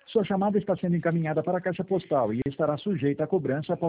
Sua chamada está sendo encaminhada para a caixa postal e estará sujeita a cobrança após